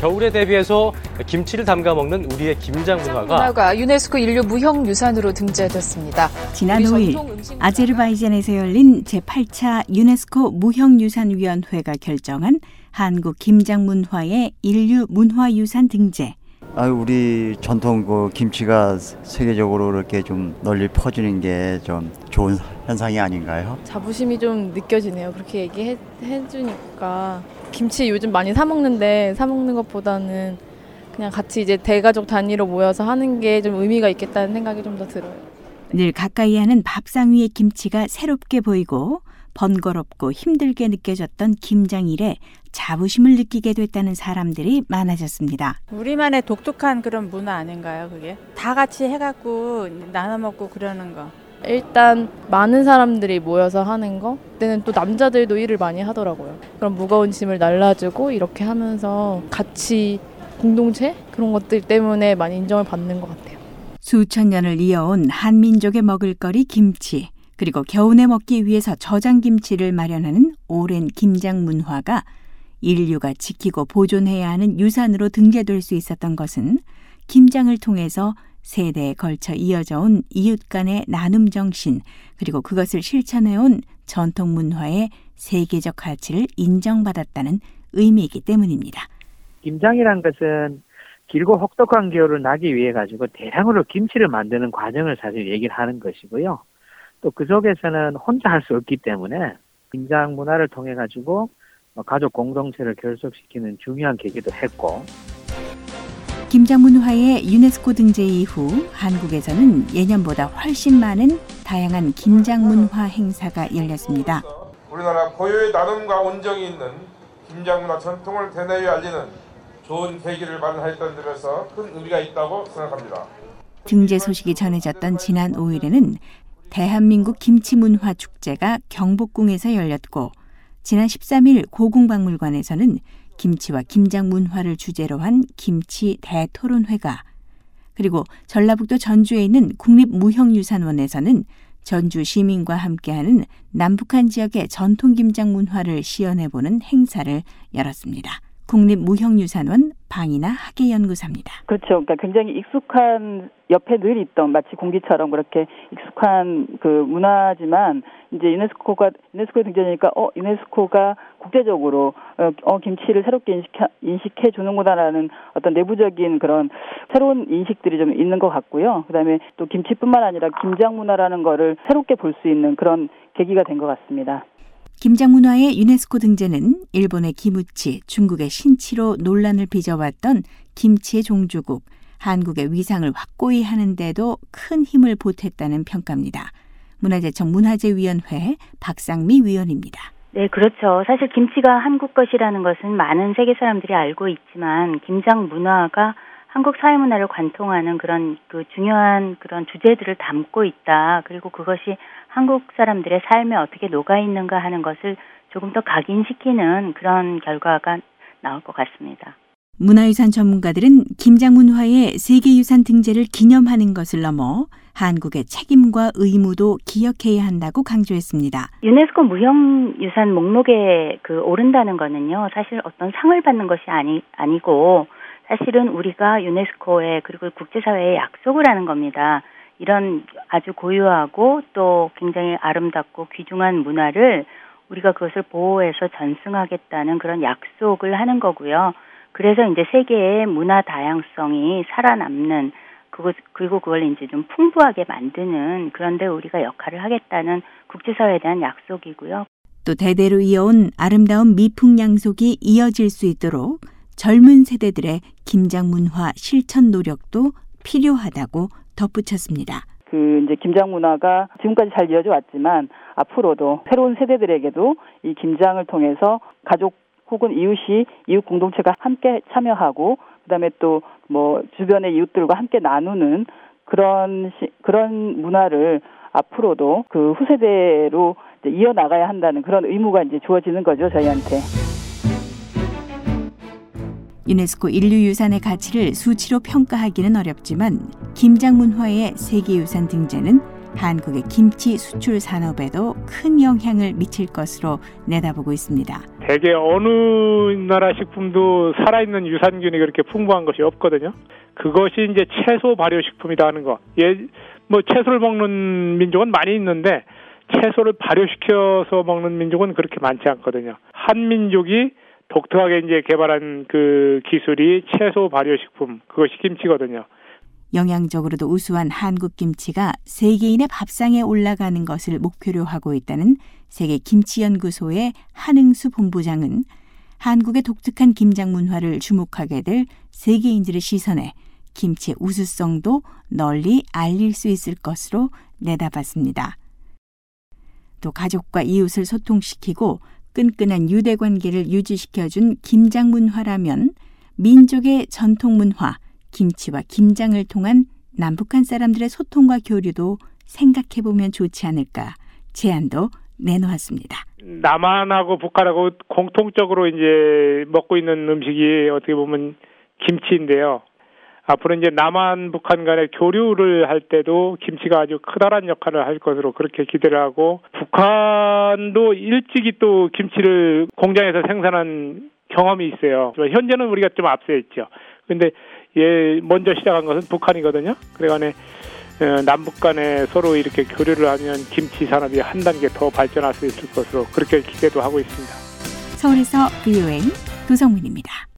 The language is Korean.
겨울에 대비해서 김치를 담가 먹는 우리의 김장 문화가 유네스코 인류 무형유산으로 등재됐습니다. 지난 5일 아제르바이잔에서 열린 제8차 유네스코 무형유산위원회가 결정한 한국 김장 문화의 인류 문화유산 등재. 우리 전통 김치가 세계적으로 이렇게 좀 널리 퍼지는 게 좀 좋은 현상이 아닌가요? 자부심이 좀 느껴지네요. 그렇게 얘기해 주니까. 김치 요즘 많이 사 먹는데 사 먹는 것보다는 그냥 같이 이제 대가족 단위로 모여서 하는 게 좀 의미가 있겠다는 생각이 좀 더 들어요. 늘 가까이 하는 밥상 위의 김치가 새롭게 보이고 번거롭고 힘들게 느껴졌던 김장일에 자부심을 느끼게 됐다는 사람들이 많아졌습니다. 우리만의 독특한 그런 문화 아닌가요, 그게? 다 같이 해갖고 나눠 먹고 그러는 거. 일단 많은 사람들이 모여서 하는 거, 그때는 또 남자들도 일을 많이 하더라고요. 그런 무거운 짐을 날라주고 이렇게 하면서 같이 공동체? 그런 것들 때문에 많이 인정을 받는 것 같아요. 수천 년을 이어온 한민족의 먹을거리 김치, 그리고 겨우내 먹기 위해서 저장김치를 마련하는 오랜 김장 문화가 인류가 지키고 보존해야 하는 유산으로 등재될 수 있었던 것은 김장을 통해서 세대에 걸쳐 이어져 온 이웃 간의 나눔 정신, 그리고 그것을 실천해온 전통 문화의 세계적 가치를 인정받았다는 의미이기 때문입니다. 김장이란 것은 길고 혹독한 겨울을 나기 위해 가지고 대량으로 김치를 만드는 과정을 사실 얘기를 하는 것이고요. 또 그 속에서는 혼자 할 수 없기 때문에 김장 문화를 통해 가지고 가족 공동체를 결속시키는 중요한 계기도 했고, 김장 문화의 유네스코 등재 이후 한국에서는 예년보다 훨씬 많은 다양한 김장 문화 행사가 열렸습니다. 우리나라 고유의 나눔과 온정이 있는 김장 문화 전통을 대내외 알리는 좋은 계기를 마련하였다는 점에서 큰 의미가 있다고 생각합니다. 등재 소식이 전해졌던 지난 5일에는 대한민국 김치문화 축제가 경복궁에서 열렸고, 지난 13일 고궁박물관에서는 김치와 김장 문화를 주제로 한 김치 대토론회가, 그리고 전라북도 전주에 있는 국립무형유산원에서는 전주 시민과 함께하는 남북한 지역의 전통 김장 문화를 시연해보는 행사를 열었습니다. 국립무형유산원 방이나 학예연구사입니다. 그렇죠. 그러니까 굉장히 익숙한, 옆에 늘 있던 마치 공기처럼 그렇게 익숙한 그 문화지만 이제 유네스코에 등재되니까 유네스코가 국제적으로 김치를 새롭게 인식해 주는구나라는 어떤 내부적인 그런 새로운 인식들이 좀 있는 것 같고요. 그다음에 또 김치뿐만 아니라 김장 문화라는 거를 새롭게 볼 수 있는 그런 계기가 된 것 같습니다. 김장 문화의 유네스코 등재는 일본의 기무치, 중국의 신치로 논란을 빚어왔던 김치의 종주국, 한국의 위상을 확고히 하는 데도 큰 힘을 보탰다는 평가입니다. 문화재청 문화재위원회 박상미 위원입니다. 네, 그렇죠. 사실 김치가 한국 것이라는 것은 많은 세계 사람들이 알고 있지만 김장 문화가 한국 사회문화를 관통하는 그런 중요한 그런 주제들을 담고 있다. 그리고 그것이 한국 사람들의 삶에 어떻게 녹아 있는가 하는 것을 조금 더 각인시키는 그런 결과가 나올 것 같습니다. 문화유산 전문가들은 김장 문화의 세계유산 등재를 기념하는 것을 넘어 한국의 책임과 의무도 기억해야 한다고 강조했습니다. 유네스코 무형유산 목록에 오른다는 거는요, 사실 어떤 상을 받는 것이 아니고 사실은 우리가 유네스코에 그리고 국제사회에 약속을 하는 겁니다. 이런 아주 고유하고 또 굉장히 아름답고 귀중한 문화를 우리가 그것을 보호해서 전승하겠다는 그런 약속을 하는 거고요. 그래서 이제 세계의 문화 다양성이 살아남는 그리고 그걸 이제 좀 풍부하게 만드는 그런 데 우리가 역할을 하겠다는 국제사회에 대한 약속이고요. 또 대대로 이어온 아름다운 미풍양속이 이어질 수 있도록 젊은 세대들의 김장 문화 실천 노력도 필요하다고 덧붙였습니다. 이제 김장 문화가 지금까지 잘 이어져 왔지만 앞으로도 새로운 세대들에게도 이 김장을 통해서 가족 혹은 이웃 공동체가 함께 참여하고 그다음에 또 주변의 이웃들과 함께 나누는 그런 문화를 앞으로도 그 후세대로 이제 이어나가야 한다는 그런 의무가 이제 주어지는 거죠, 저희한테. 유네스코 인류유산의 가치를 수치로 평가하기는 어렵지만 김장 문화의 세계유산 등재는 한국의 김치 수출 산업에도 큰 영향을 미칠 것으로 내다보고 있습니다. 세계 어느 나라 식품도 살아있는 유산균이 그렇게 풍부한 것이 없거든요. 그것이 이제 채소 발효식품이다 하는 거. 뭐 채소를 먹는 민족은 많이 있는데 채소를 발효시켜서 먹는 민족은 그렇게 많지 않거든요. 한 민족이 독특하게 이제 개발한 그 기술이 채소 발효식품, 그것이 김치거든요. 영양적으로도 우수한 한국 김치가 세계인의 밥상에 올라가는 것을 목표로 하고 있다는 세계김치연구소의 한응수 본부장은 한국의 독특한 김장 문화를 주목하게 될 세계인들의 시선에 김치의 우수성도 널리 알릴 수 있을 것으로 내다봤습니다. 또 가족과 이웃을 소통시키고 끈끈한 유대관계를 유지시켜준 김장 문화라면 민족의 전통 문화, 김치와 김장을 통한 남북한 사람들의 소통과 교류도 생각해보면 좋지 않을까 제안도 내놓았습니다. 남한하고 북한하고 공통적으로 이제 먹고 있는 음식이 어떻게 보면 김치인데요. 앞으로 이제 남한, 북한 간의 교류를 할 때도 김치가 아주 커다란 역할을 할 것으로 그렇게 기대를 하고, 북한도 일찍이 또 김치를 공장에서 생산한 경험이 있어요. 현재는 우리가 좀 앞서 있죠. 근데 먼저 시작한 것은 북한이거든요. 그래가지고 남북 간에 서로 이렇게 교류를 하면 김치 산업이 한 단계 더 발전할 수 있을 것으로 그렇게 기대도 하고 있습니다. 서울에서 VOA 도성문입니다.